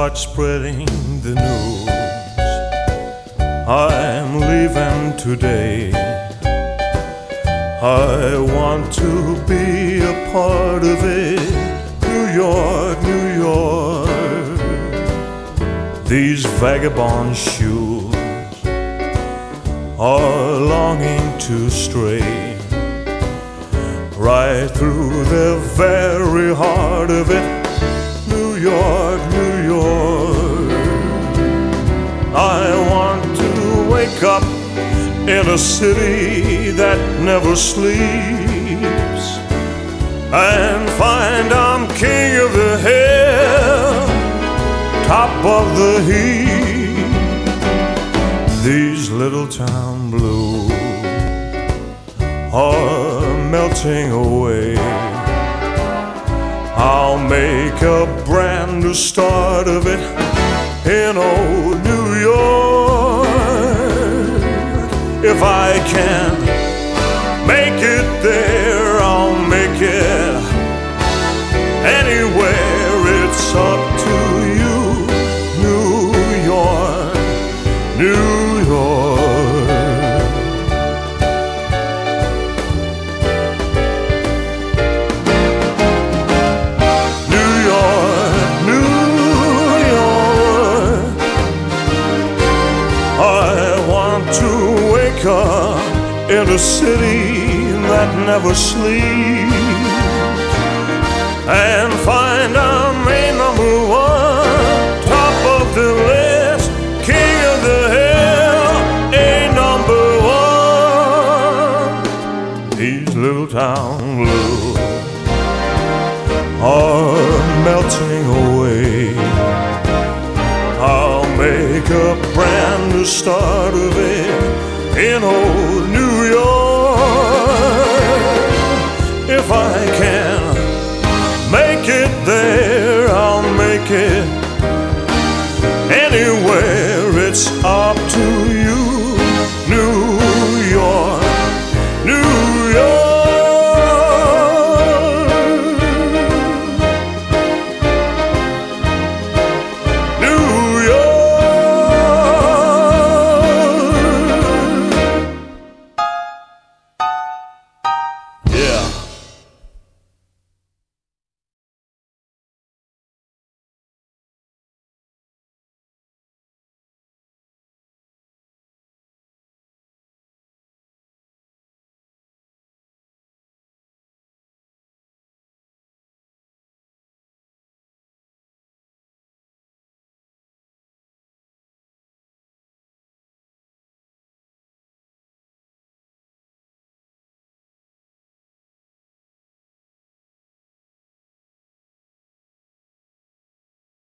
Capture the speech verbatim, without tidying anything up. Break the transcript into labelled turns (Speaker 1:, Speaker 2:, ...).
Speaker 1: start spreading the news. I'm leaving today. I want to be a part of it. New York, New York. These vagabond shoes are longing to stray right through the very heart of it. New York, New York. I want to wake up in a city that never sleeps and find I'm king of the hill, top of the heap. These little town blues are melting away. I'll make a brand new start of it in old New York. If I can make it there, I'll make it anywhere. It's up to you. New York, New York. In a city that never sleeps and find I'm a number one, top of the list, king of the hill, a number one. These little town blues are melting away. I'll make a brand new start of it in old